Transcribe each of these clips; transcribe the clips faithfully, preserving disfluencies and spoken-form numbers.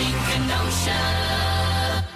Frank Kenosha.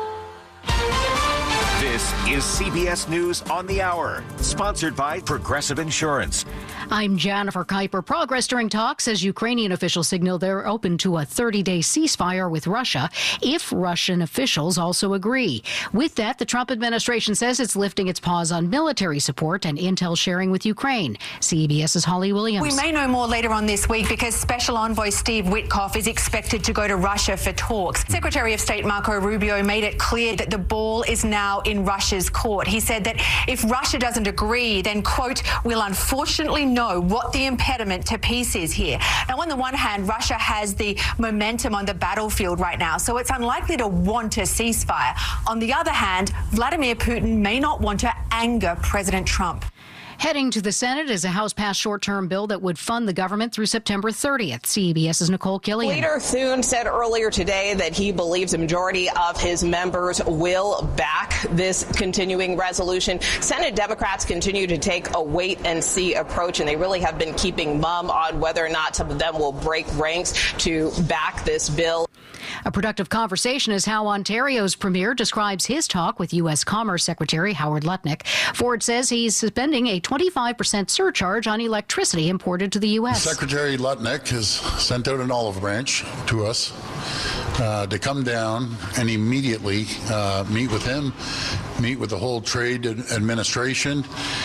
This is C B S News on the Hour, sponsored by Progressive Insurance. I'm Jennifer Kuiper. Progress during talks as Ukrainian officials signal they're open to a thirty-day ceasefire with Russia if Russian officials also agree. With that, the Trump administration says it's lifting its pause on military support and intel sharing with Ukraine. CBS's Holly Williams. We may know more later on this week because Special Envoy Steve Witkoff is expected to go to Russia for talks. Secretary of State Marco Rubio made it clear that the ball is now in Russia's court. He said that if Russia doesn't agree, then, quote, we'll unfortunately know what the impediment to peace is here. Now, on the one hand, Russia has the momentum on the battlefield right now, so it's unlikely to want a ceasefire. On the other hand, Vladimir Putin may not want to anger President Trump. Heading to the Senate is a House-passed short-term bill that would fund the government through September thirtieth. CBS's Nicole Killian. Leader Thune said earlier today that he believes a majority of his members will back this continuing resolution. Senate Democrats continue to take a wait-and-see approach, and they really have been keeping mum on whether or not some of them will break ranks to back this bill. A productive conversation is how Ontario's premier describes his talk with U S Commerce Secretary Howard Lutnick. Ford says he's suspending a twenty-five percent surcharge on electricity imported to the U S. Secretary Lutnick has sent out an olive branch to us uh, to come down and immediately uh, meet with him, meet with the whole trade administration,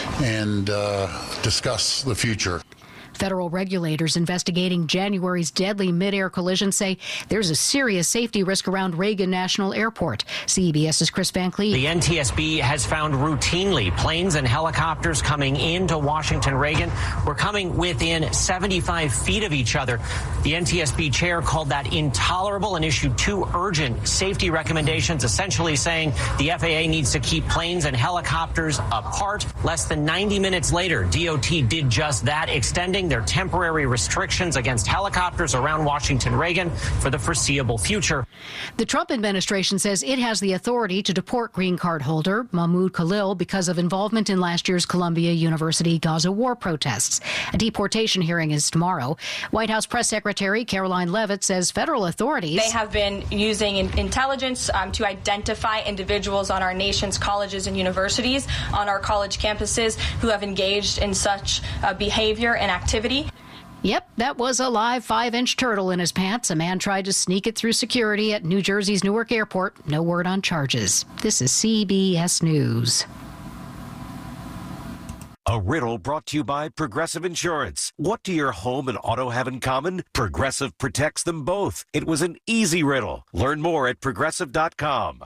and uh, discuss the future. Federal regulators investigating January's deadly mid-air collision say there's a serious safety risk around Reagan National Airport. CBS's Chris Van Cleave. The N T S B has found routinely planes and helicopters coming into Washington Reagan were coming within seventy-five feet of each other. The N T S B chair called that intolerable and issued two urgent safety recommendations, essentially saying the F A A needs to keep planes and helicopters apart. Less than ninety minutes later, D O T did just that, extending their temporary restrictions against helicopters around Washington Reagan for the foreseeable future. The Trump administration says it has the authority to deport green card holder Mahmoud Khalil because of involvement in last year's Columbia University Gaza war protests. A deportation hearing is tomorrow. White House Press Secretary Caroline Leavitt says federal authorities... They have been using intelligence um, to identify individuals on our nation's colleges and universities, on our college campuses, who have engaged in such uh, behavior and activity. Yep, that was a live five-inch turtle in his pants. A man tried to sneak it through security at New Jersey's Newark Airport. No word on charges. This is C B S News. A riddle brought to you by Progressive Insurance. What do your home and auto have in common? Progressive protects them both. It was an easy riddle. Learn more at progressive dot com.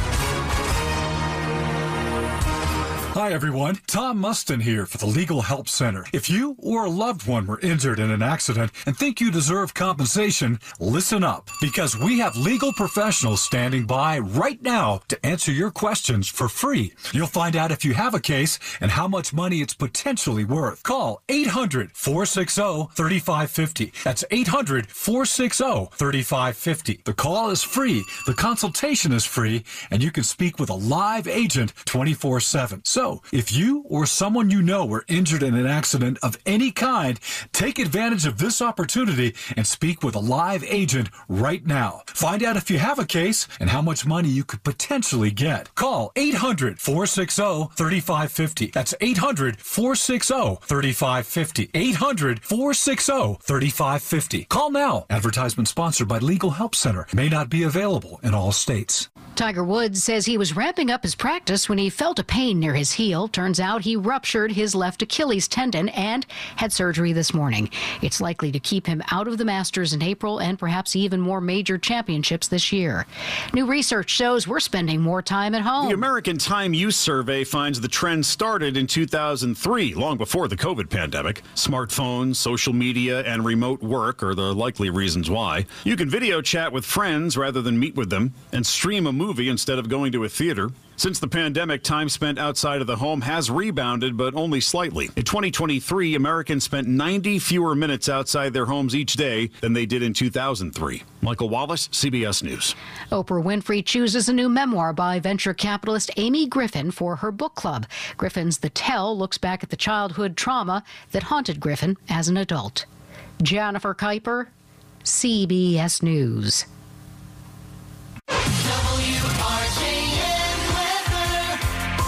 Hi, everyone. Tom Mustin here for the Legal Help Center. If you or a loved one were injured in an accident and think you deserve compensation, listen up, because we have legal professionals standing by right now to answer your questions for free. You'll find out if you have a case and how much money it's potentially worth. Call eight hundred, four six zero, three five five zero. That's eight hundred, four six zero, three five five zero. The call is free, the consultation is free, and you can speak with a live agent twenty-four seven. So, if you or someone you know were injured in an accident of any kind, take advantage of this opportunity and speak with a live agent right now. Find out if you have a case and how much money you could potentially get. Call eight hundred, four six zero, three five five zero. That's eight hundred, four six zero, three five five zero. eight hundred, four six zero, three five five zero. Call now. Advertisement sponsored by Legal Help Center. May not be available in all states. Tiger Woods says he was ramping up his practice when he felt a pain near his heel. Turns out he ruptured his left Achilles tendon and had surgery this morning. It's likely to keep him out of the Masters in April and perhaps even more major championships this year. New research shows we're spending more time at home. The American Time Use Survey finds the trend started in two thousand three, long before the COVID pandemic. Smartphones, social media, and remote work are the likely reasons why. You can video chat with friends rather than meet with them and stream a movie instead of going to a theater. Since the pandemic, time spent outside of the home has rebounded, but only slightly. In twenty twenty-three, Americans spent ninety fewer minutes outside their homes each day than they did in two thousand three. Michael Wallace, C B S News. Oprah Winfrey chooses a new memoir by venture capitalist Amy Griffin for her book club. Griffin's The Tell looks back at the childhood trauma that haunted Griffin as an adult. Jennifer Kuiper, C B S News.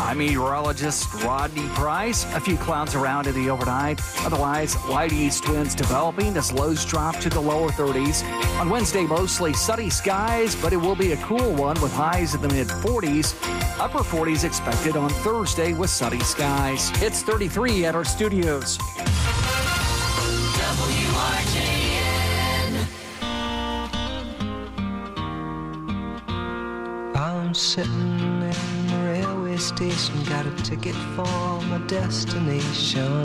I'm meteorologist Rodney Price. A few clouds around in the overnight. Otherwise, light east winds developing as lows drop to the lower thirties. On Wednesday, mostly sunny skies, but it will be a cool one with highs in the mid forties. Upper forties expected on Thursday with sunny skies. It's thirty-three at our studios. W R J N. I'm sitting in the railway station, got a ticket for my destination.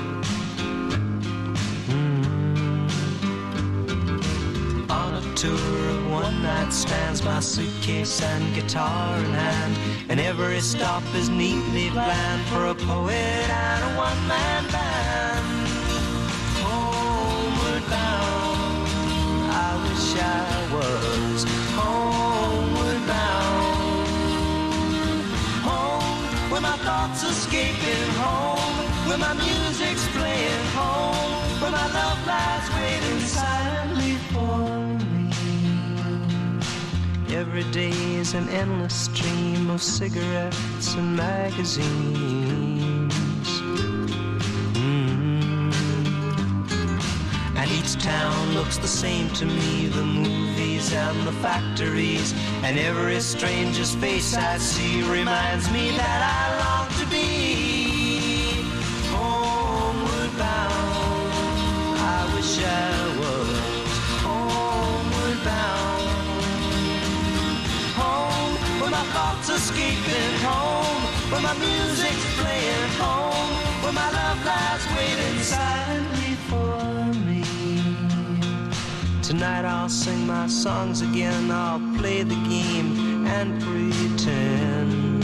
Mm. On a tour of one night stands, my suitcase and guitar in hand, and every stop is neatly planned for a poet and a one-man band. Homeward bound, I wish I was homeward bound. Home, where my thoughts escaping, home, where my music's playing, home, where my love lies waiting silently for me. Every day is an endless stream of cigarettes and magazines. And each town looks the same to me, the movies and the factories, and every stranger's face I see reminds me that I long to be homeward bound. I wish I was homeward bound. Home, where my thoughts escaping, home, where my music's playing, home, where my love lies waiting silently for me. Tonight I'll sing my songs again, I'll play the game and pretend.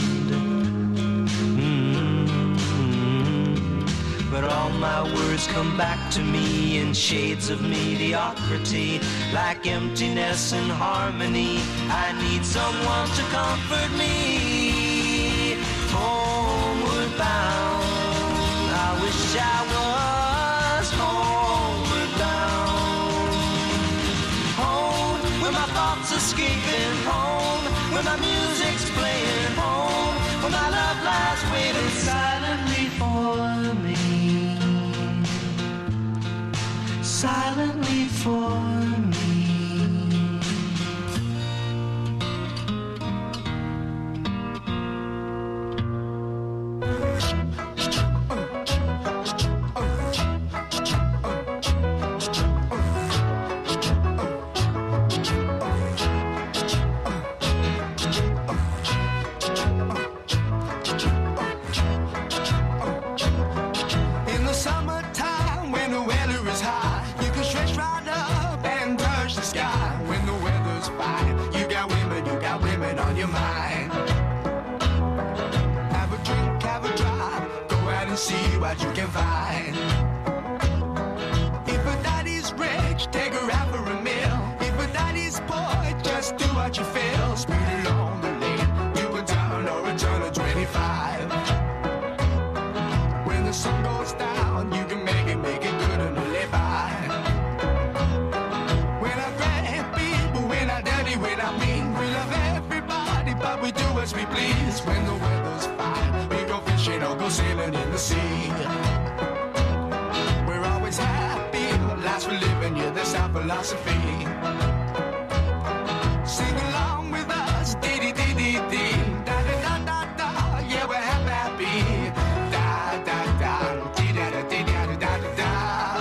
Mm-hmm. But all my words come back to me in shades of mediocrity, like emptiness and harmony. I need someone to comfort me. Homeward bound, I wish I was homeward bound. Home, where my thoughts escaping, home, where my music's playing, home, where my love lies waiting silently for me. Silently for me. See what you can find. If a daddy's rich, take her out for a meal. If a daddy's poor, just do what you feel. Speed along the lane, you can turn or a turn of twenty-five. When the sun goes down, you can make it, make it good and live by. When I grab people, when I dirty, when I mean, we love everybody, but we do as we please. When the weather's fine, we go fishing or go sailing in the sea. We're always happy, lives for living, yeah, that's our philosophy. Sing along with us, dee dee dee dee dee, da da da da da, yeah, we're happy, da da da, dee da da dee da da da da da,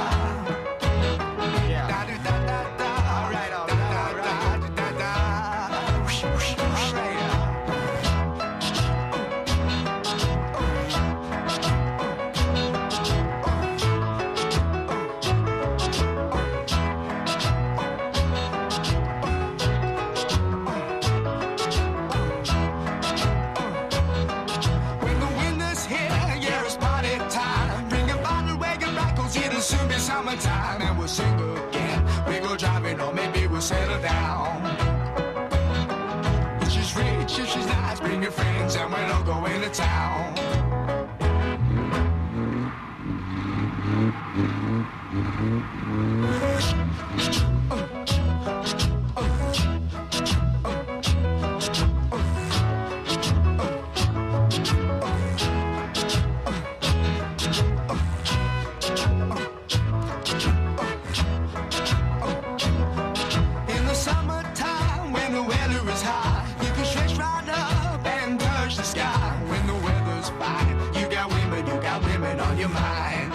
da da da da da, right on, da da da da da, whoosh whoosh whoosh, right on. Summertime and we'll sing again. We go driving or maybe we'll settle down. If she's rich, if she's nice, bring your friends and we'll all go into town. temperature is high, you can stretch right up and touch the sky. When the weather's fine, you got women, you got women on your mind.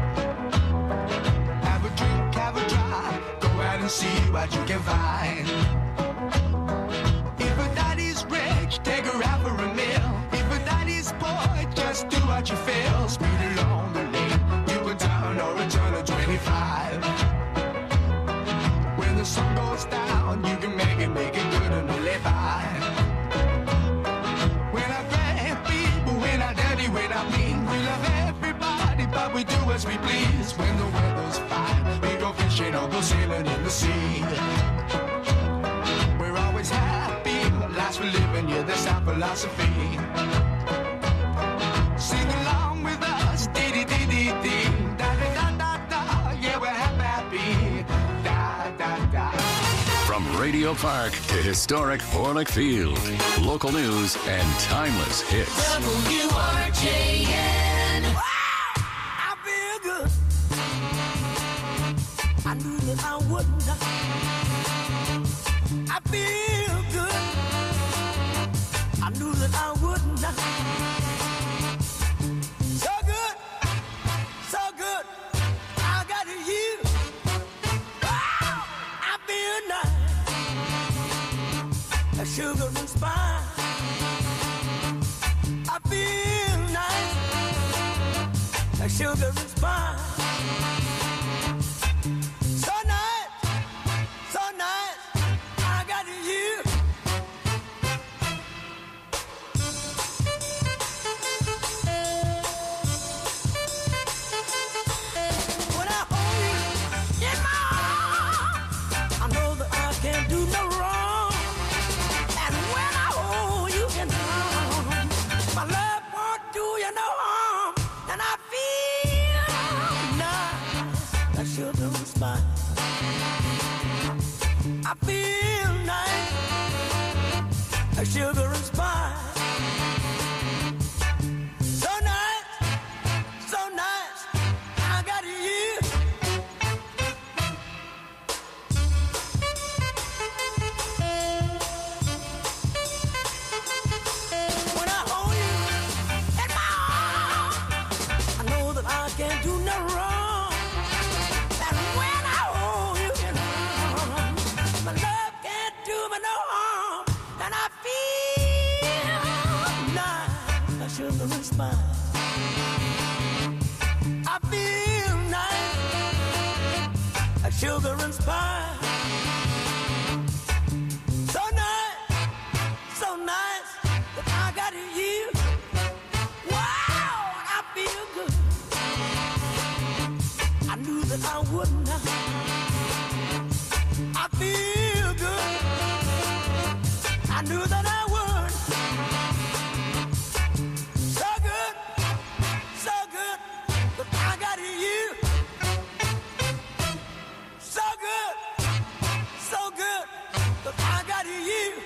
Have a drink, have a drive, go out and see what you can find. If a daddy's rich, take her out for a meal. If a daddy's poor, just do what you feel. Speed along the lane, you can turn or a turn of twenty-five. When the sun goes down, you can make it, make it good and live by. When I grab people, when I daddy, when I mean, we love everybody, but we do as we please. When the weather's fine, we go fishing or go sailing in the sea. We're always happy, life's for living, yeah, that's our philosophy. Sing along with us, dee dee dee dee dee, da da da da da, yeah, we're happy, da da da. From Radio Park to historic Orlick Field, local news and timeless hits. W R J N. Wow, I feel good. I knew that I wouldn't. I feel good. I knew that I wouldn't. So good, so good. I got you. Wow, I feel nice. A sugar and spice. I feel nice. A sugar and spice. So nice, so nice. I got you. When I hold you in my arms, I know that I can't do no wrong. And when I hold you in my arms, my love won't do you no harm. And I feel nice, like sugar and spice. I feel nice, like sugar and spice. So nice, so nice, I got you. When I hold you in my arms, I know that I can't do no wrong. And when I hold you in my arms, my love can't do me no harm. And I feel nice, like sugar and spice. I feel nice, like sugar and spice. So nice, so nice, that I got you. Wow, I feel good. I knew that I wouldn't. I feel good. I knew that I would. So good, so good, that I got you. So good, so good, that I got you.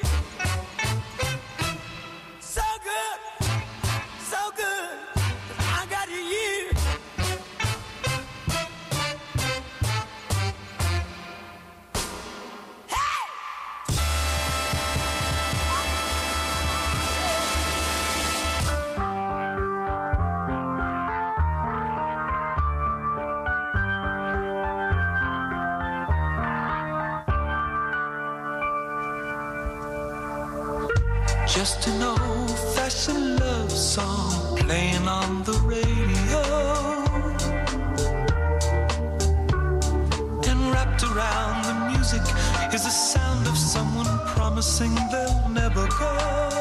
So good, so good, that I got you. Just an old-fashioned love song playing on the radio, and wrapped around the music is the sound of someone promising they'll never go.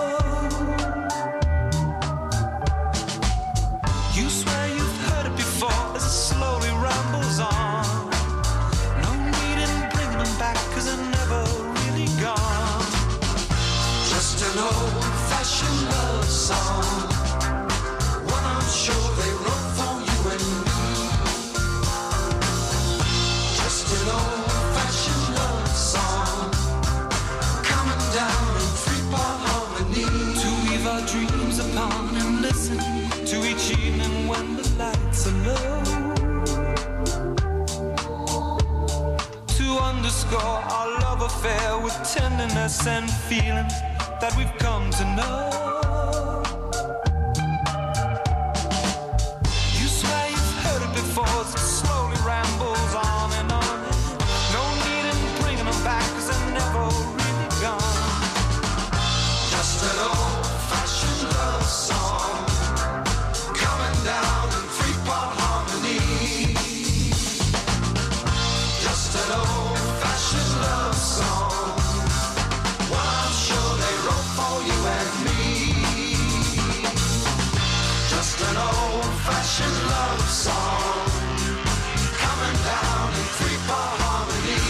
You swear you've heard it before as it slowly rambles on. No need in bringing them back, 'cause they're never really gone. Just an old-fashioned love song, one I'm sure they wrote for you and me. Just an old-fashioned love song, coming down in three-part harmony, to weave our dreams upon and listen to each evening when the lights are low, to underscore our love affair with tenderness and feeling that we've come to know. You swear you've heard it before, it slowly rambles on and on. No need in bringing them back, cause they're never really gone. Just an old-fashioned love song coming down in three-part harmony. Just an old-fashioned love song, one I'm sure they wrote for you and me. Just an old-fashioned love song coming down in three-part harmony.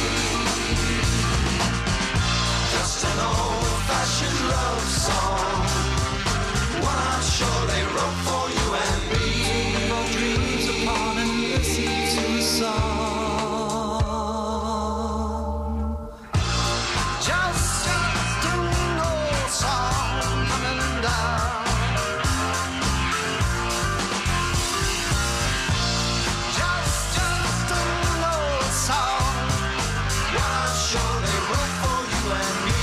Just an old-fashioned love song, one I'm sure they wrote for you and me. Your dreams upon and listen to the song. Just an old song coming down. Just, just an old song, one I'm sure they wrote for you and me.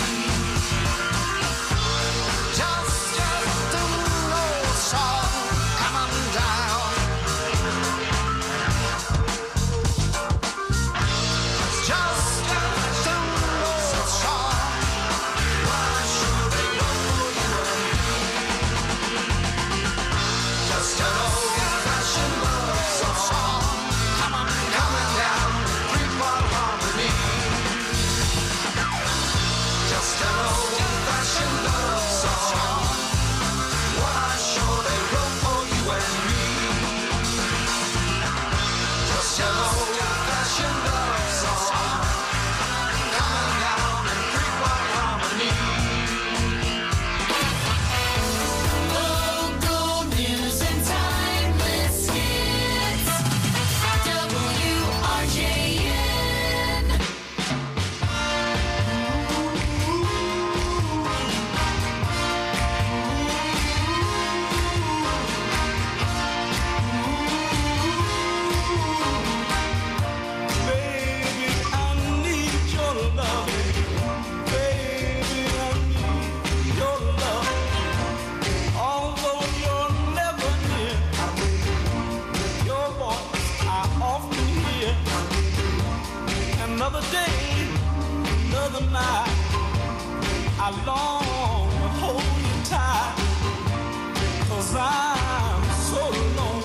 Just, just an old song coming down. Just, just an old song, one I'm sure they wrote for you and me. Just an old-fashioned love song coming, coming down three-part harmony. Just an old-fashioned love song, one I'm sure they wrote for you and me. Just an old-fashioned love song coming down in three-part harmony. Local news and timeless hits. W R J N. Baby, I need your love. Baby, I need your love. Although you're never near, your voice I often hear. Another day, another night, I long to hold you tight, 'cause I'm so alone.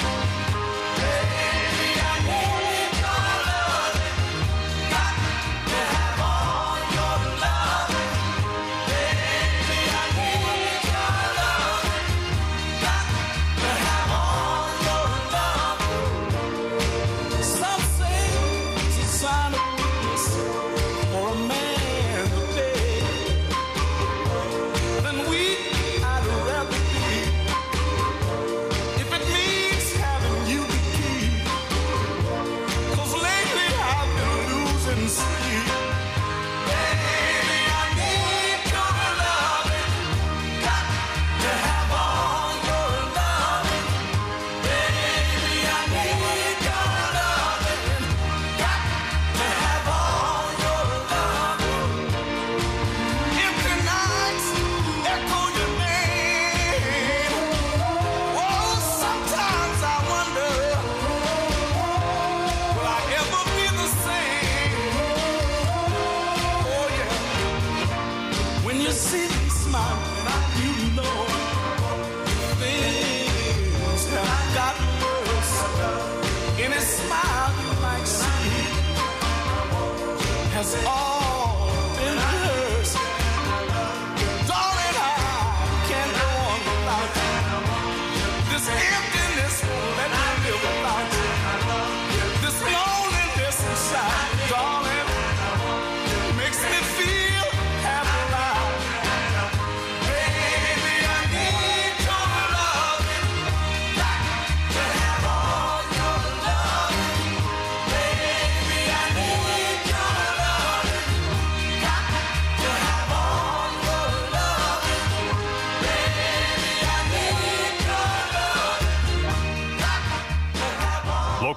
Baby, I need your love. Got to have all your love. Baby, I need your love. Got to have all your love. Some say it's a sign of weakness for a man to beg.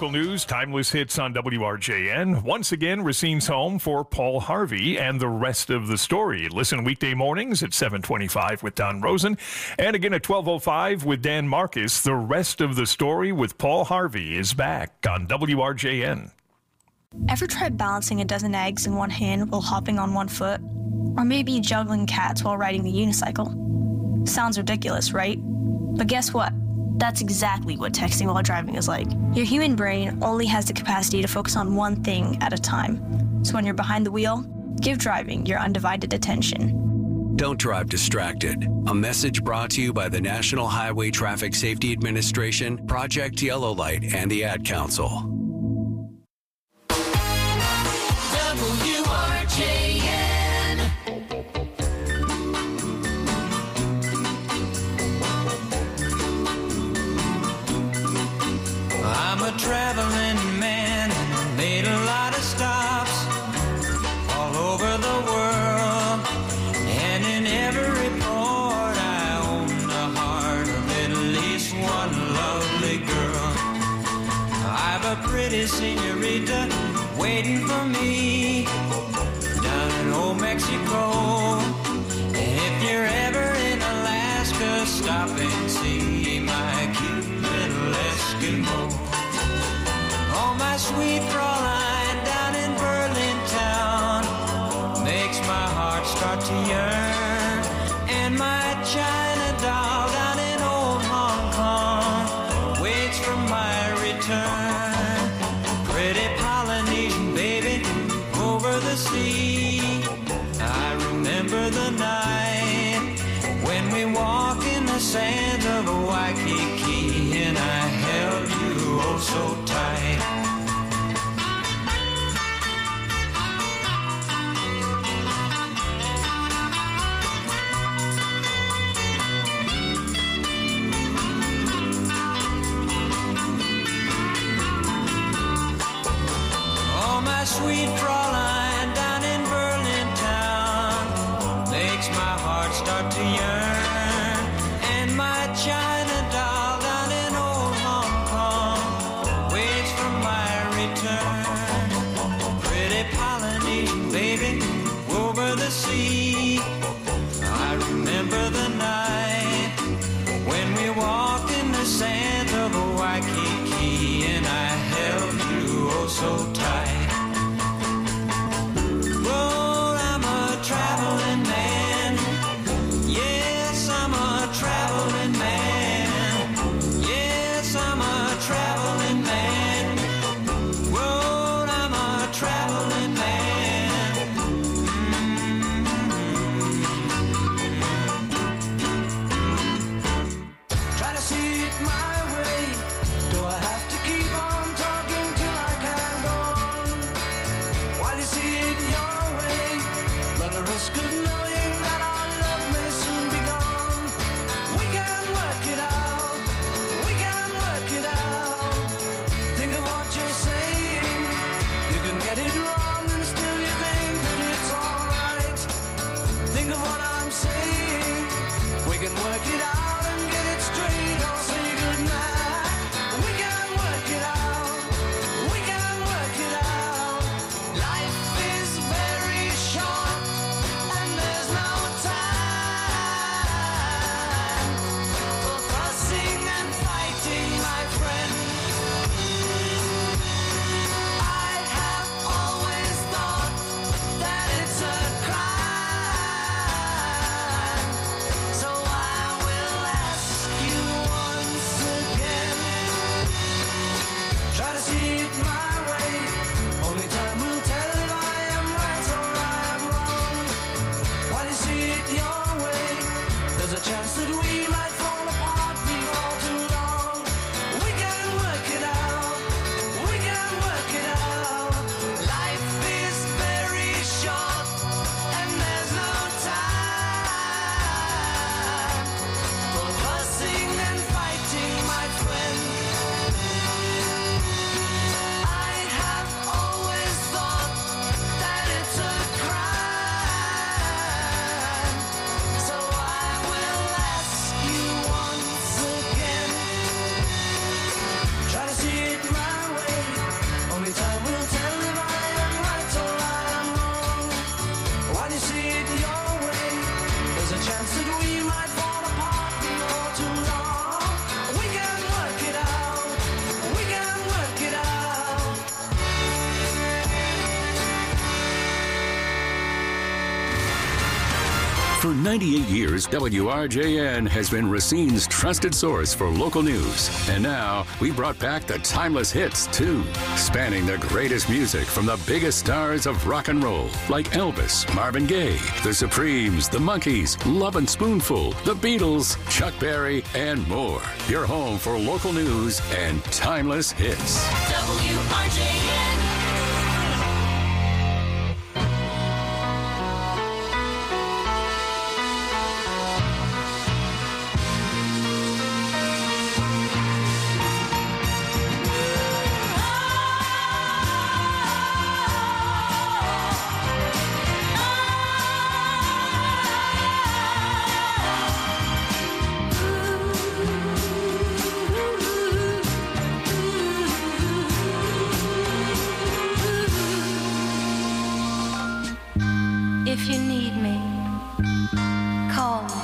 Local news, timeless hits on W R J N. Once again, Racine's home for Paul Harvey and the rest of the story. Listen weekday mornings at seven twenty-five with Don Rosen. And again at twelve oh five with Dan Marcus. The rest of the story with Paul Harvey is back on W R J N. Ever tried balancing a dozen eggs in one hand while hopping on one foot? Or maybe juggling cats while riding the unicycle? Sounds ridiculous, right? But guess what? That's exactly what texting while driving is like. Your human brain only has the capacity to focus on one thing at a time. So when you're behind the wheel, give driving your undivided attention. Don't drive distracted. A message brought to you by the National Highway Traffic Safety Administration, Project Yellow Light, and the Ad Council. W R J N. I'm a traveling man, made a lot of stops all over the world, and in every port I own the heart of at least one lovely girl. I've a pretty senorita waiting for me down in old Mexico. And if you're ever in Alaska, stop and see my cute little Eskimo. Oh, my sweet Fraulein down in Berlin town makes my heart start to yearn. And my China doll down in old Hong Kong waits for my return. Pretty Polynesian baby over the sea. I remember the night when we walked in the sands of Waikiki, and I held you oh so tight. Oh, my sweet Fraulein down in Berlin town makes my heart start to yearn. And my China doll down in old Hong Kong waits for my return. Pretty Polynesian baby over the sea. I remember the night when we walked in the sands of Waikiki, and I held you oh so tight. Well, I'm a traveling man. Yes, I'm a traveling man. Yes, I'm a traveling man. Well, I'm a traveling man. Mm-hmm. Try to see it my way. Do I have to keep on talking till I can go on? While you see it your way, run the risk of knowing that our love may soon be gone. We can work it out. We can work it out. Think of what you're saying. You can get it wrong and still you think that it's alright. Think of what I'm saying. We can work it out and get it straight or say goodnight. We can work it out. We can work it out. Life is very short and there's no time for fussing and fighting, my friend. I have always thought that it's a crime, so I will ask you For ninety-eight years, W R J N has been Racine's trusted source for local news. And now, we brought back the timeless hits, too, spanning the greatest music from the biggest stars of rock and roll, like Elvis, Marvin Gaye, The Supremes, The Monkees, Love and Spoonful, The Beatles, Chuck Berry, and more. Your home for local news and timeless hits. W R J N. If you need me, call me.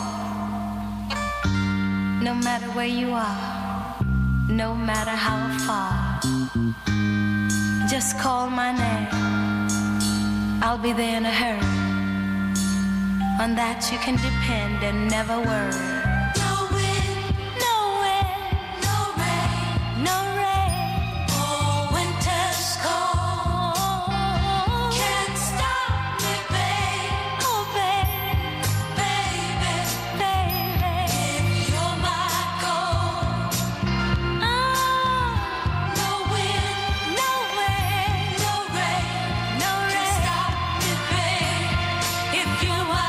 No matter where you are, no matter how far, just call my name. I'll be there in a hurry. On that you can depend and never worry. No wind, no wind, no rain, no rain. Oh, winter's cold can't stop me, babe. Oh, babe, baby, baby. If you're my gold. Oh, no wind, no wind, no rain, no rain. Can't stop me, babe. If you're my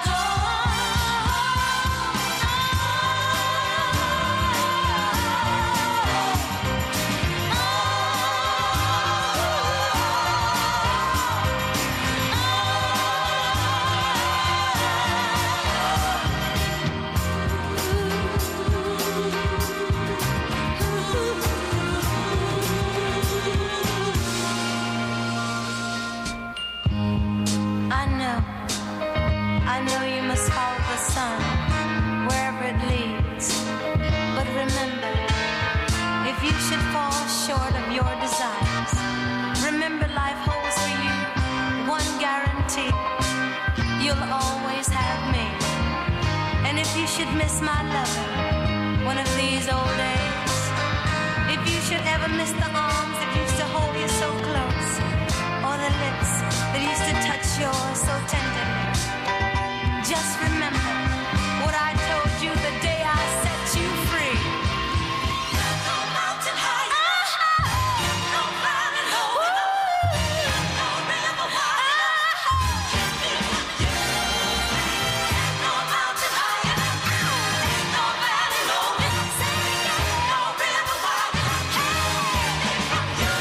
I know, I know you must follow the sun wherever it leads. But remember, if you should fall short of your desires, remember life holds for you one guarantee. You'll always have me. And if you should miss my love one of these old days, if you should ever miss the arms that used to hold you so close, or the lips that used to touch yours so tenderly, just remember what I told you the day I set you free. No mountain high, no valley low, no river wide, can't be from you. No mountain high, no valley low, no river wide, can't be from you.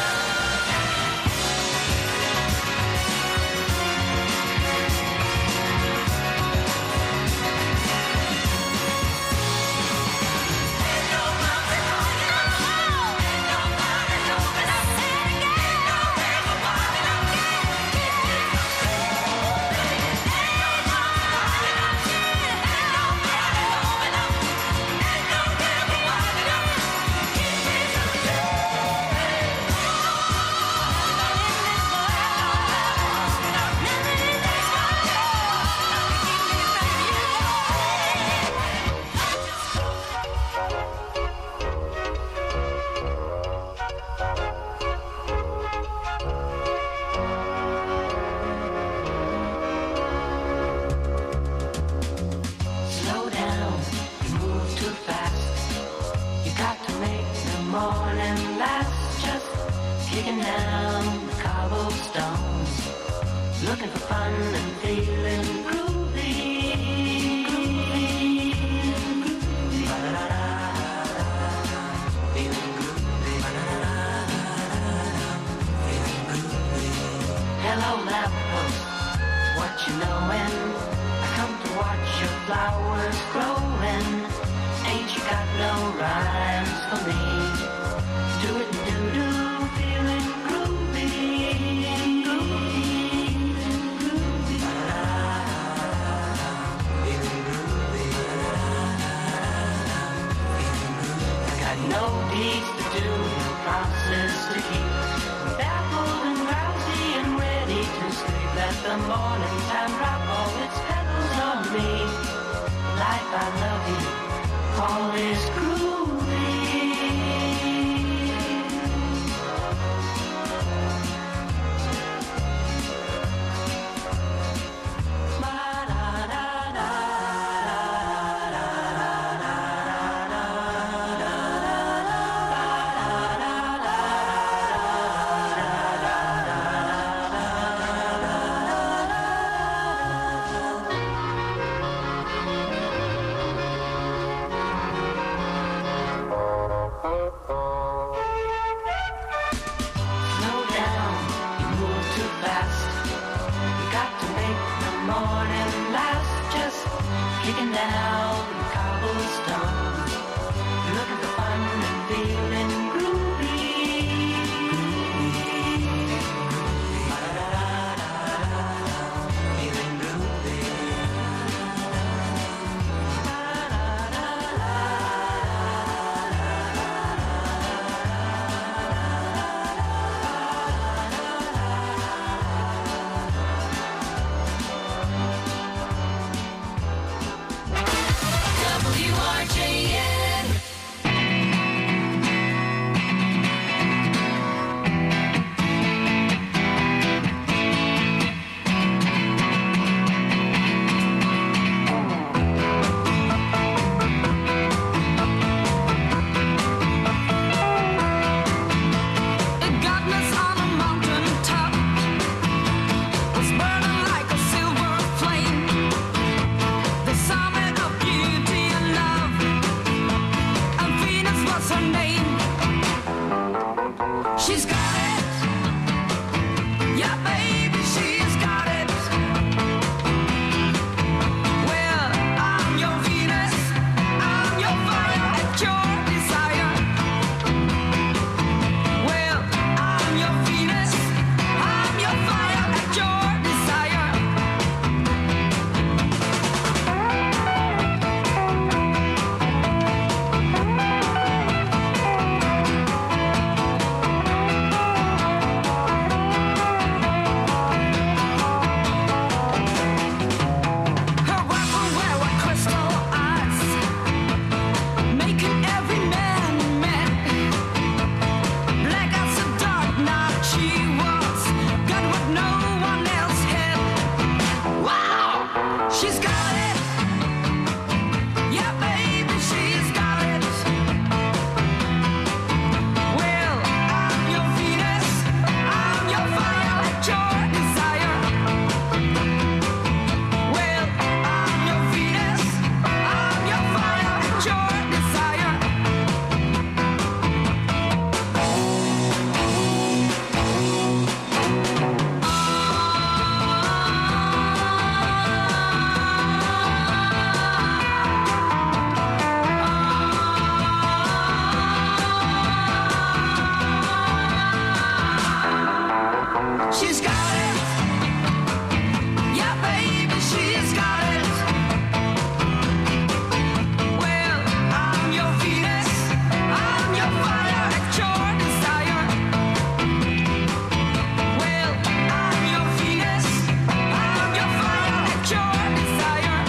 Slow down, you move too fast. You got to make the morning last. Just kicking down the cobblestones, looking for fun and feeling groovy. Groovy, groovy. Ba-da-da-da. Feeling groovy. Ba-da-da-da. Feeling groovy. Hello, lamppost, what you knowin'? I come to watch your flowers growing. Ain't you got no rhymes for me? Do it and do do, feeling groovy, groovy, groovy. Ba-da-da-da, feeling groovy. Ba-da-da-da, feeling groovy. I got no deeds to do, no promises to keep. Baffled and drowsy and ready to sleep. Let the morning time drop all its petals on me. morning lights just kicking down cobblestones, looking for fun and feeling groovy. Feeling groovy. W R J N. It got us on a mountain top, was burning like a silver flame, the summit of beauty and love, and Venus was her name. She's got it, yeah baby, she's got it. Well, I'm your Venus, I'm your fire and your desire. Well, I'm your Venus, I'm your fire and your desire. Her weapon were crystal eyes, making every man mad. Black as a dark night she was, got what no one else had. Wow, she's got it. Yeah, baby, she's got it. Well, I'm your Venus, I'm your fire and your desire. Well, I'm your Venus, I'm your fire and your desire. She's got it. Yeah, baby, she's got it. Well, I'm your Venus, I'm your fire and your desire. Well, I'm your Venus, I'm your fire and your desire.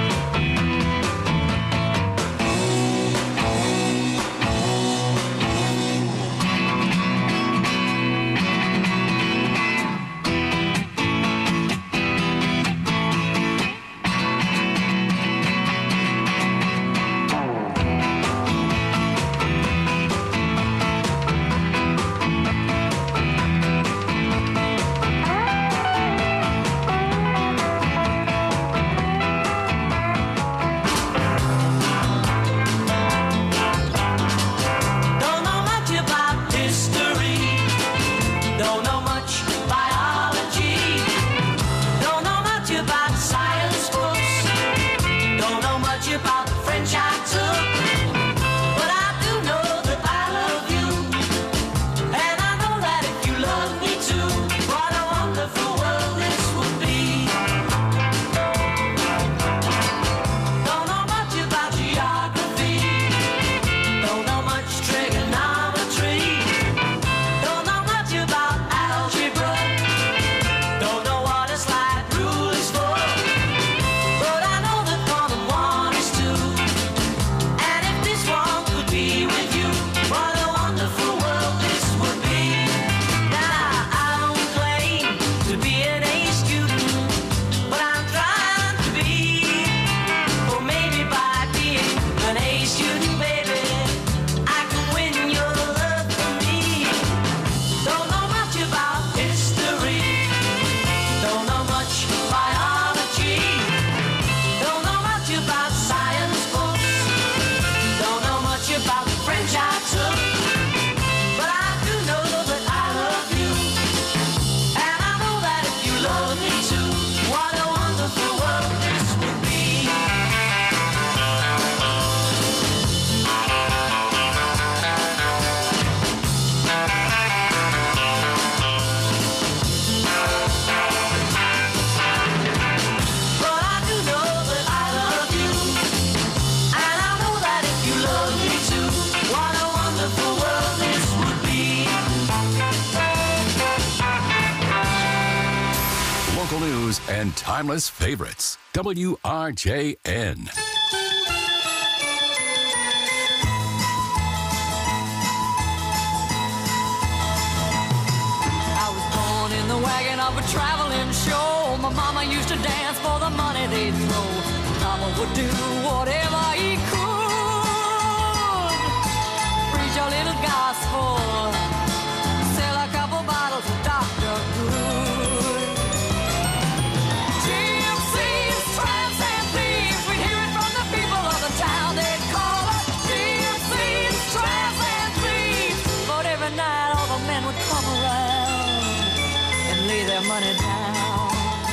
Don't know much about history. Don't know much biology. Don't know much about science books. Don't know much about the French I took. But I do know that I love you. And I know that if you love me too, what a wonderful world this would be. Don't know much about geography. Don't know much trigonometry. Don't know much about algebra. Don't know what a slide rule is for. But I know that one and one is two. and timeless favorites. W R J N. In the wagon of a traveling show, my mama used to dance for the money they'd throw. Papa would do whatever he could, preach a little gospel, sell a couple bottles of Doctor Good. Gypsies, tramps, and thieves, we'd hear it from the people of the town. They'd call us gypsies, tramps, and thieves. But every night all the men would come around, lay their money down.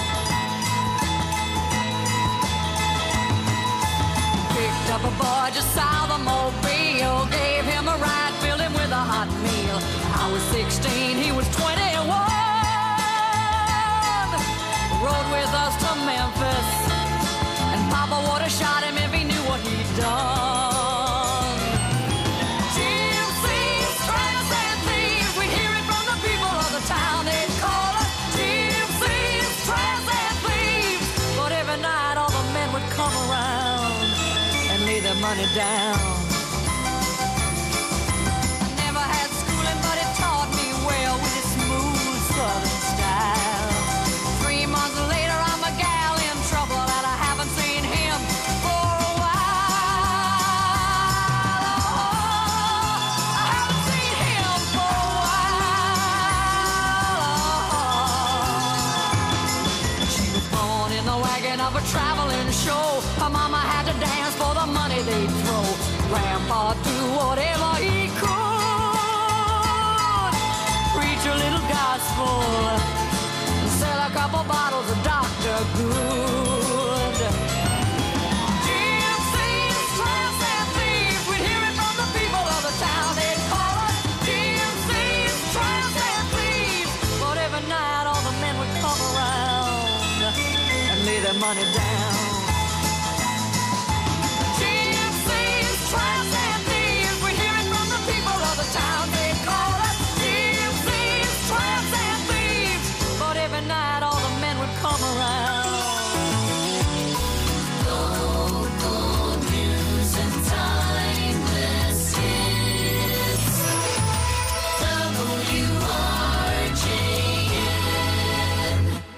Picked up a boy just south of Mobile, gave him a ride, filled him with a hot meal. I was sixteen, he was twenty-one. Rode with us to Memphis, and Papa would have shot him if he knew what he'd done. Gypsies, tramps, and thieves, we'd hear it from the people of the town. They'd call us gypsies, tramps, and thieves. But every night all the men would come around and lay their money down. I never had schooling, but it taught me well with its smooth southern style. Three months later, I'm a gal in trouble, and I haven't seen him for a while. Oh, I haven't seen him for a while. She was born in the wagon of a traveling show. Her mama had to dance for the money they'd throw. Grandpa do whatever he could, preach a little gospel, sell a couple bottles of Doctor Good. Gypsies, tramps, and thieves, we'd hear it from the people of the town. They'd call us gypsies, tramps, and thieves. But every night all the men would come around and lay their money down. Gypsies, tramps, and thieves, we'd hear it from the people of the town. They'd call us gypsies, tramps, and thieves. But every night all the men would come around. Local news and timeless hits. W R J N.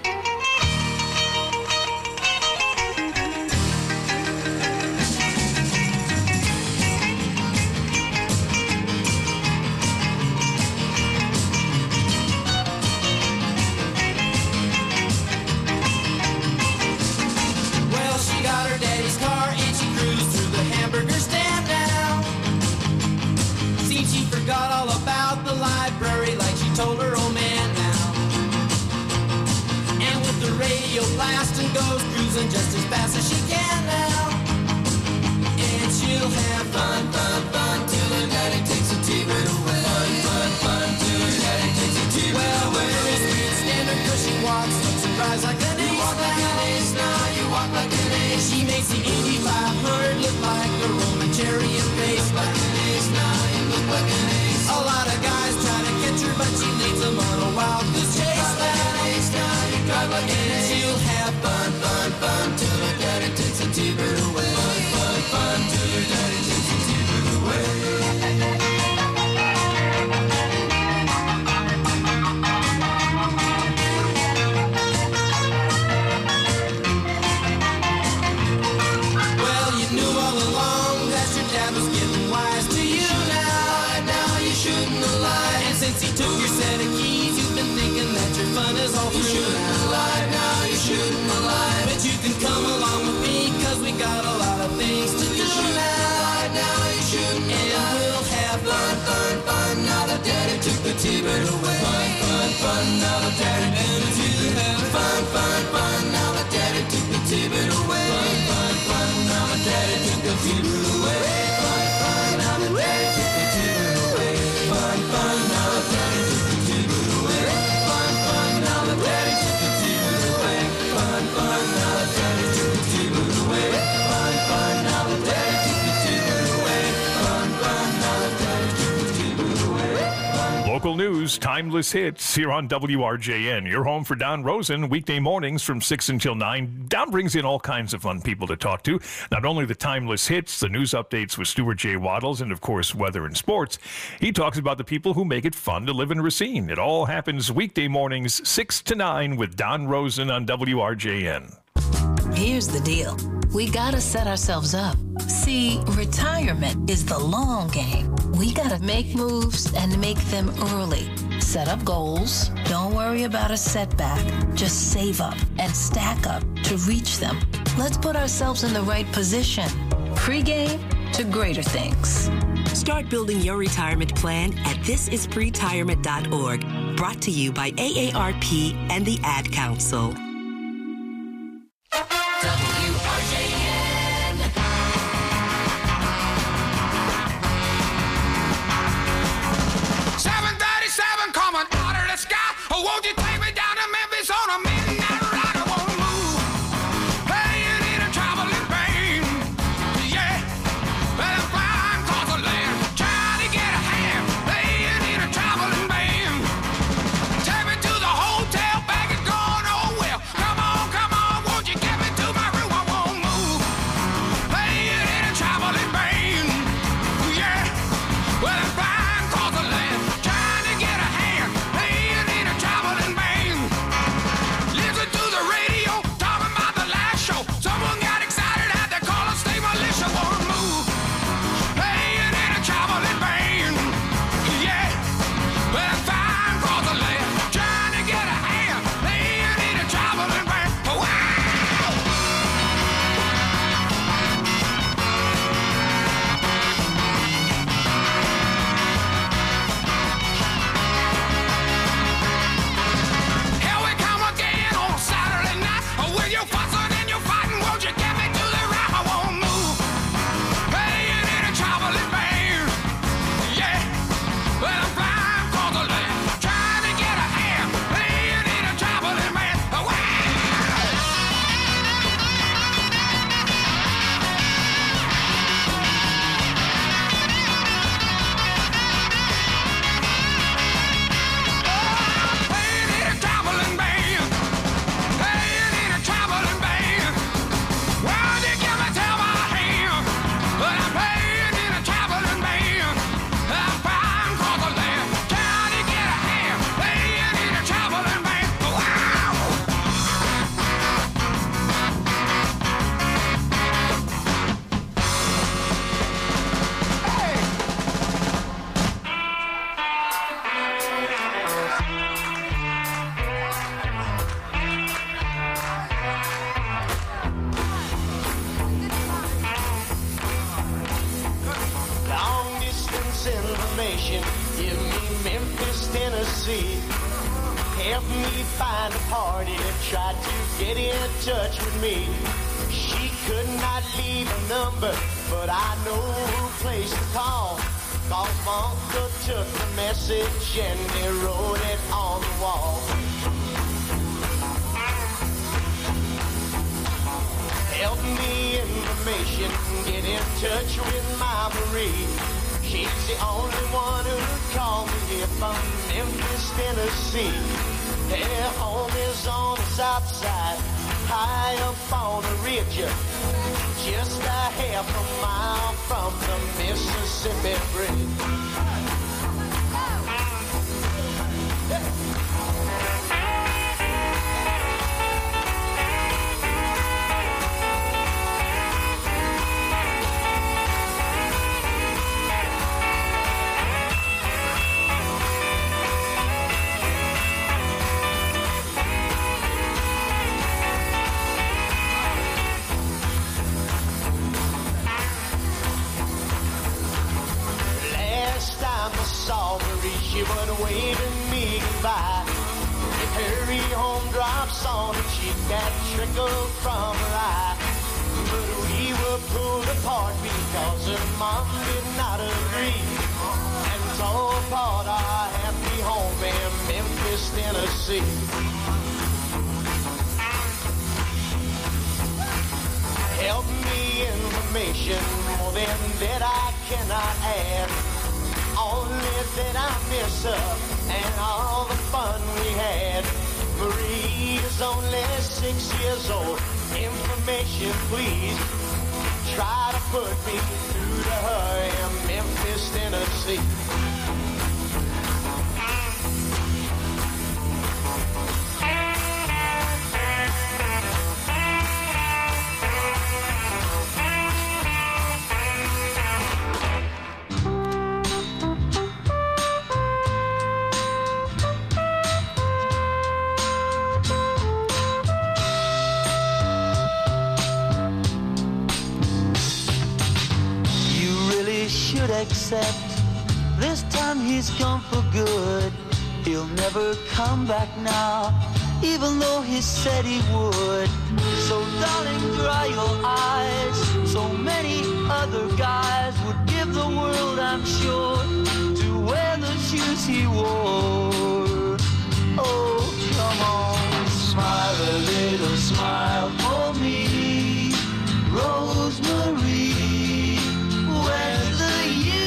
Well, she got her daddy's car and she cruised through the hamburger stand now. Seems she forgot all about the library like she told her old man now. And with the radio blasting goes cruising just as fast as she can now. And she'll have fun, fun, fun till her daddy takes a T-bird away. Fun, fun, fun till her daddy takes a T-bird well, away. Well, the street standard cause she walks, looks and drives like an ace. You walk like an ace now, you walk like an ace. She makes the Indy five hundred look like a Roman chariot race. Like an ace now, you look like an ace. A lot of guys try to catch her, but she leads them on a wild goose chase. Like an ace now, you drive like an ace. She'll have fun, fun, fun till her daddy takes a T-bird away. Fun, fun, fun till her daddy takes a T-bird away. Well, you knew all along that your dad was getting wise to you now. Now you shouldn't have lied. And since he took your set of keys, you've been thinking that your fun is all through. You shouldn't have lied. Now you shouldn't have lied. But you can come along with me, cause we got a lot of things to do now. Now you shouldn't have lied. And we'll have fun, fun, fun. Now that daddy took the T-bird away. Fun, fun, fun. Now that daddy took the T-bird away. Fun, fun, fun. Now that daddy took the T-bird away. Fun, fun, fun. Now that daddy took the T-bird away. Fun, fun. Now that daddy took the T-bird away. Fun, fun. Now that daddy took the T-bird away. Fun, fun. Now that daddy took the news, timeless hits here on W R J N. You're home for Don Rosen, weekday mornings from six until nine. Don brings in all kinds of fun people to talk to. Not only the timeless hits, the news updates with Stuart J. Waddles, and of course, weather and sports. He talks about the people who make it fun to live in Racine. It all happens weekday mornings, six to nine with Don Rosen on W R J N. Here's the deal. We gotta set ourselves up. See, retirement is the long game. We gotta make moves and make them early. Set up goals. Don't worry about a setback. Just save up and stack up to reach them. Let's put ourselves in the right position. Pre-game to greater things. Start building your retirement plan at this is pretirement dot org. Brought to you by A A R P and the Ad Council. W R J N. seven thirty-seven coming out of the sky. Oh, won't you take me down to Memphis on a midnight ride? I won't move. Playing in a traveling pain. Yeah, but I'm flying across the land, trying to get a hand. Playing in a traveling band. Take me to the hotel, bag is gone. Oh well, come on, come on, won't you get me to my room? I won't move. Playing in a traveling band. Yeah, well I'm flying across the land, trying to get a hand. Playing in a traveling band. Listen to the radio, talking about the last show. Someone got excited, had to call a state militia. Won't move. Playing in a traveling band. Yeah, well I'm flying across the land, trying to get a hand. Playing in a traveling band. Wow. Here we come again on Saturday night. With your fussing and your fighting, won't you get me to the right? I won't move. Playing in a traveling band. Yeah, well I'm flying across the land, trying to get a hand. Playing in a traveling band. Wow. Playing in a traveling band. Playing in a traveling band. Well, you give me tell my hand. But I'm playing in a traveling band. I'm flying across the land, trying to get a hand. Playing in a traveling band. Wow. Long distance information, give me Memphis, Tennessee. Help me find a party that tried to get in touch with me. She could not leave a number, but I know who place to call. Cause my uncle took the message and he wrote it on the wall. Help me information, get in touch with my Marie. She's the only one who called me here from Memphis, Tennessee. Their home is on the south side, high up on the ridge, just a half a mile from the Mississippi Bridge. Last time I saw Marie, she was waving me goodbye. If hurry home drops on her cheek, that trickle from her eye. But we were pulled apart because her mom did not agree, and tore apart our happy home in Memphis, Tennessee. Help me information, more than that I cannot add. On only that I miss her and all the fun we had. Marie is only six years old. Information, please. Try to put me through to her in Memphis, Tennessee. Except this time he's gone for good. He'll never come back now, even though he said he would. So darling, dry your eyes. So many other guys would give the world, I'm sure, to wear the shoes he wore. Oh, come on, smile a little smile for me, Rosemary. Where's the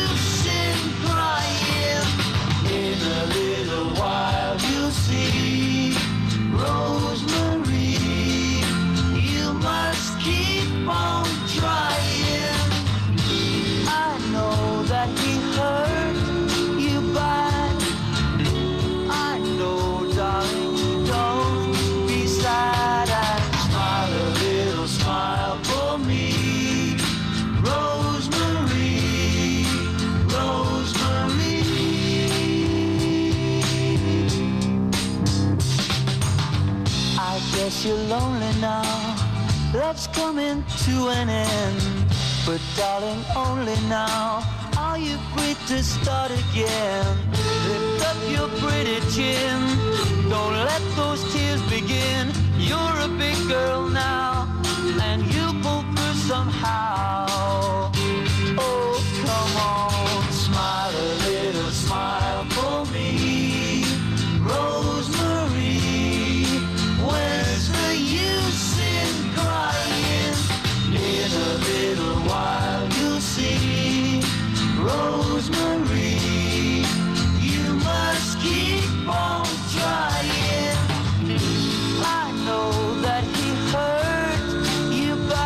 in a little while you'll see, Rosemary, you must keep on trying. I know that he hurt you bad. I know, darling, don't be sad and smile a little smile for me, Rosemary, Rosemary. I guess you're lonely now, love's coming to an end. But darling, only now are you free to start again. Lift up your pretty chin, don't let those tears begin. You're a big girl now, and you pull through somehow. Oh, come on, smile a little smile for me, Rosemary. Where's the use in crying? In a little while you'll see, Rosemary, you must keep on trying. I know that he hurt you bad.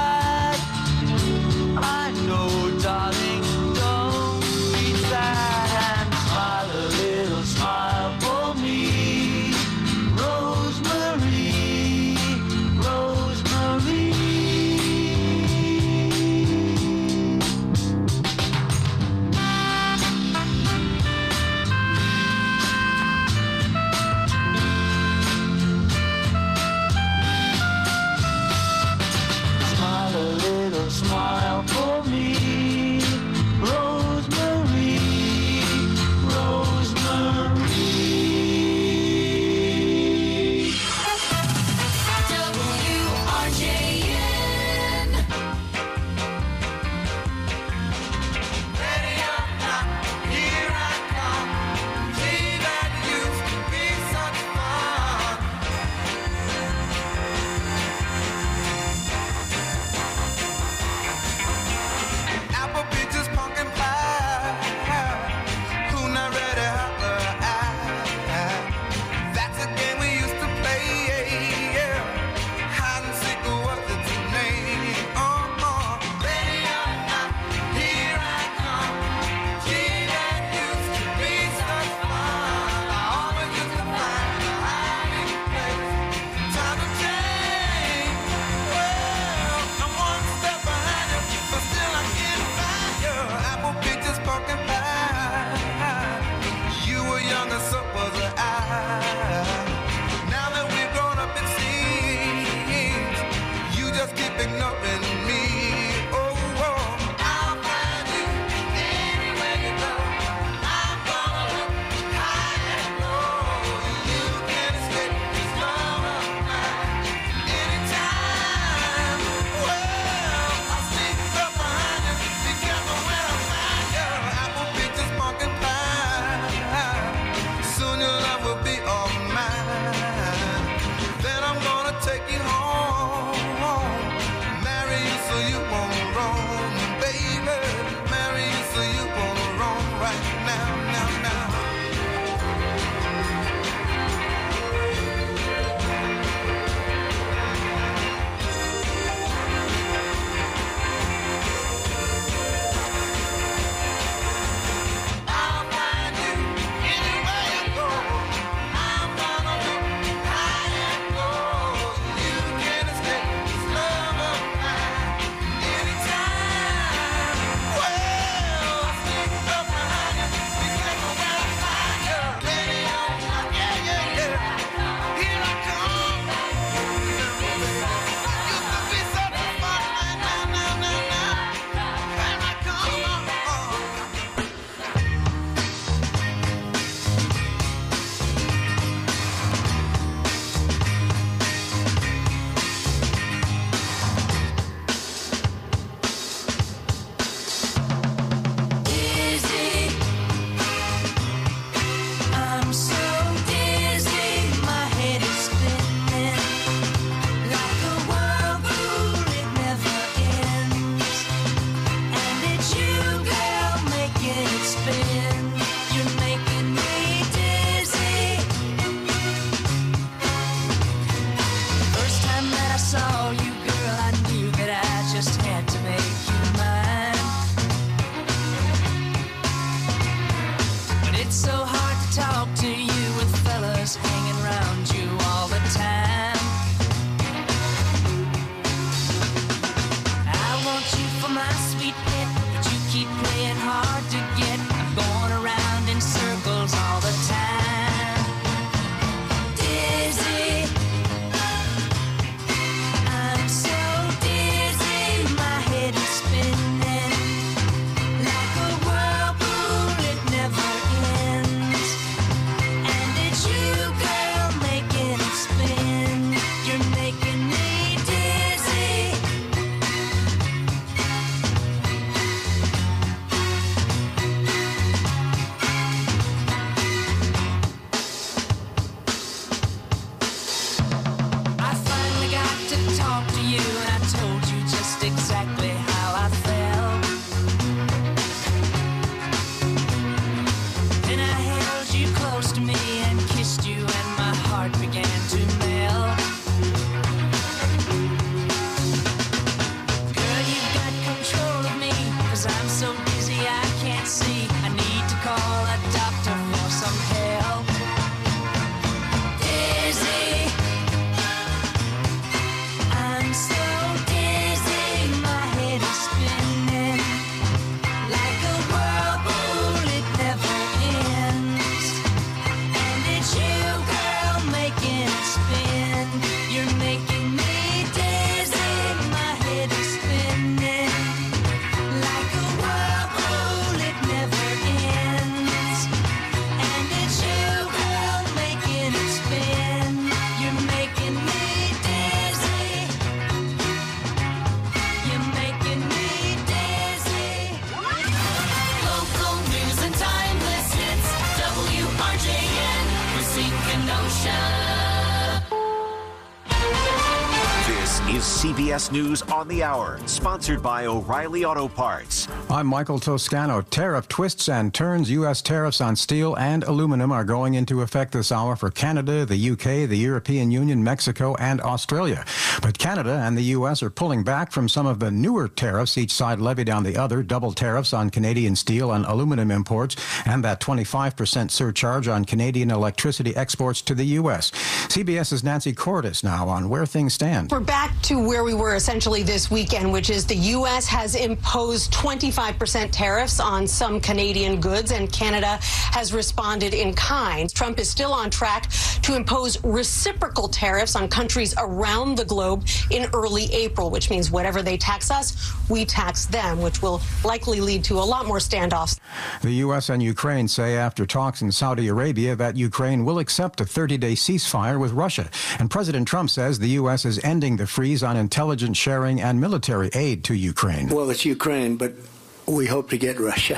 C B S News on the Hour, sponsored by O'Reilly Auto Parts. I'm Michael Toscano. Tariff twists and turns. U S tariffs on steel and aluminum are going into effect this hour for Canada, the U K, the European Union, Mexico, and Australia. But Canada and the U S are pulling back from some of the newer tariffs each side levied on the other, double tariffs on Canadian steel and aluminum imports, and that twenty-five percent surcharge on Canadian electricity exports to the U S. CBS's Nancy Cordes now on where things stand. We're back to where we were essentially this weekend, which is the U S has imposed twenty-five percent tariffs on some Canadian goods, and Canada has responded in kind. Trump is still on track to impose reciprocal tariffs on countries around the globe in early April, which means whatever they tax us, we tax them, which will likely lead to a lot more standoffs. The U S and Ukraine say after talks in Saudi Arabia that Ukraine will accept a thirty-day ceasefire with Russia. And President Trump says the U S is ending the freeze on intelligence sharing and military aid to Ukraine. Well, it's Ukraine, but we hope to get Russia.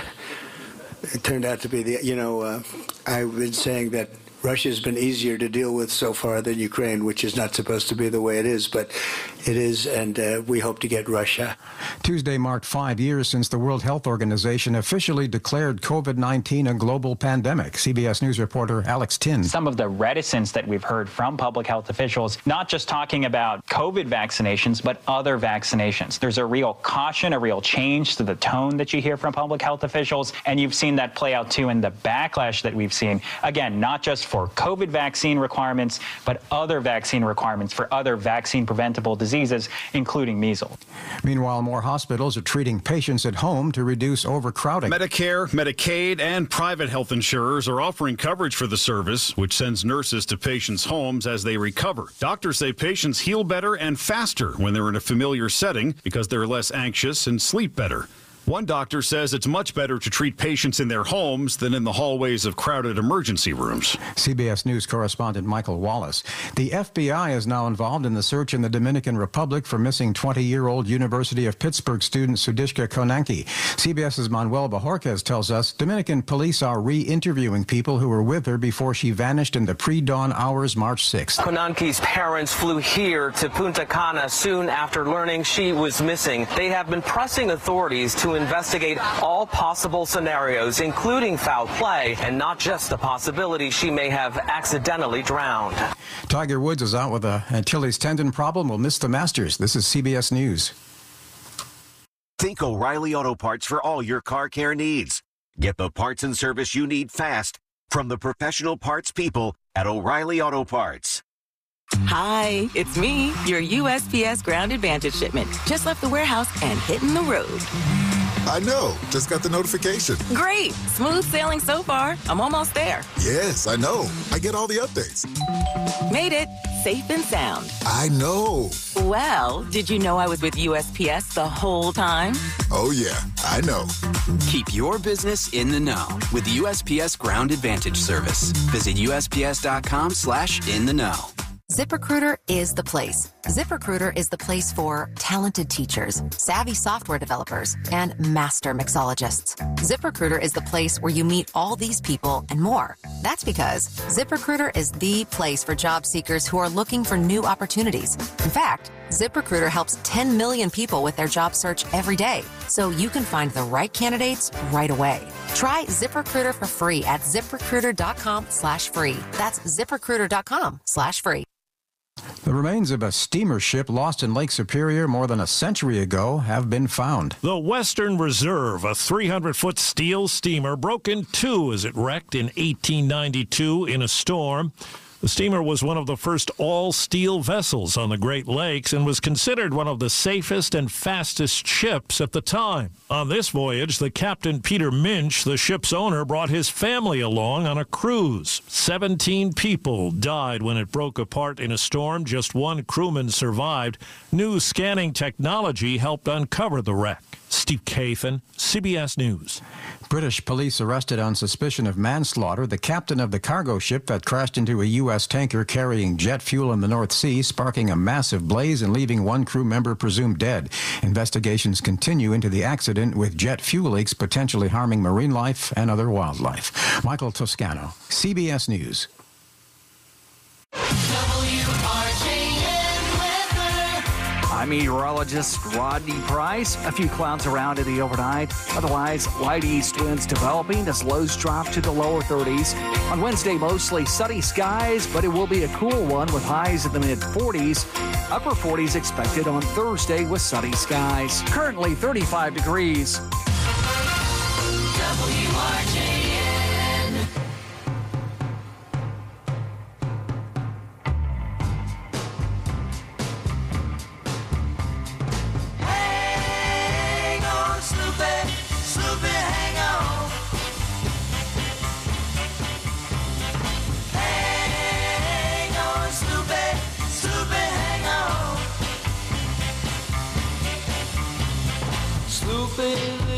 It turned out to be the, you know, uh, I've been saying that Russia's been easier to deal with so far than Ukraine, which is not supposed to be the way it is, but it is, and uh, we hope to get Russia. Tuesday marked five years since the World Health Organization officially declared COVID nineteen a global pandemic. C B S News reporter Alex Tin. Some of the reticence that we've heard from public health officials, not just talking about COVID vaccinations, but other vaccinations. There's a real caution, a real change to the tone that you hear from public health officials, and you've seen that play out too in the backlash that we've seen. Again, not just for COVID vaccine requirements, but other vaccine requirements for other vaccine-preventable diseases, including measles. Meanwhile, more hospitals are treating patients at home to reduce overcrowding. Medicare, Medicaid, and private health insurers are offering coverage for the service, which sends nurses to patients' homes as they recover. Doctors say patients heal better and faster when they're in a familiar setting because they're less anxious and sleep better. One doctor says it's much better to treat patients in their homes than in the hallways of crowded emergency rooms. C B S News correspondent Michael Wallace. The F B I is now involved in the search in the Dominican Republic for missing twenty-year-old University of Pittsburgh student Sudishka Konanki. CBS's Manuel Bajorquez tells us Dominican police are re-interviewing people who were with her before she vanished in the pre-dawn hours March sixth. Konanki's parents flew here to Punta Cana soon after learning she was missing. They have been pressing authorities to investigate all possible scenarios, including foul play, and not just the possibility she may have accidentally drowned. Tiger Woods is out with a Achilles tendon problem, will miss the Masters. This is C B S News. Think O'Reilly Auto Parts for all your car care needs. Get the parts and service you need fast from the professional parts people at O'Reilly Auto Parts. Hi, it's me, your U S P S Ground Advantage shipment. Just left the warehouse and hitting the road. I know. Just got the notification. Great. Smooth sailing so far. I'm almost there. Yes, I know. I get all the updates. Made it. Safe and sound. I know. Well, did you know I was with U S P S the whole time? Oh, yeah. I know. Keep your business in the know with U S P S Ground Advantage service. Visit U S P S dot com slash in the know. ZipRecruiter is the place. ZipRecruiter is the place for talented teachers, savvy software developers, and master mixologists. ZipRecruiter is the place where you meet all these people and more. That's because ZipRecruiter is the place for job seekers who are looking for new opportunities. In fact, ZipRecruiter helps ten million people with their job search every day, so you can find the right candidates right away. Try ZipRecruiter for free at ZipRecruiter.com slash free. That's ZipRecruiter.com slash free. The remains of a steamer ship lost in Lake Superior more than a century ago have been found. The Western Reserve, a three hundred foot steel steamer, broke in two as it wrecked in eighteen ninety-two in a storm. The steamer was one of the first all-steel vessels on the Great Lakes and was considered one of the safest and fastest ships at the time. On this voyage, the captain, Peter Minch, the ship's owner, brought his family along on a cruise. Seventeen people died when it broke apart in a storm. Just one crewman survived. New scanning technology helped uncover the wreck. Steve Kathan, C B S News. British police arrested on suspicion of manslaughter the captain of the cargo ship that crashed into a U S tanker carrying jet fuel in the North Sea, sparking a massive blaze and leaving one crew member presumed dead. Investigations continue into the accident, with jet fuel leaks potentially harming marine life and other wildlife. Michael Toscano, C B S News. I'm meteorologist Rodney Price. A few clouds around in the overnight. Otherwise, light east winds developing as lows drop to the lower thirties. On Wednesday, mostly sunny skies, but it will be a cool one with highs in the mid forties. Upper forties expected on Thursday with sunny skies. Currently thirty-five degrees. W R J N. Hang on, Snoopy, Snoopy, hang on. Hang on, Snoopy, Snoopy, hang on. Snoopy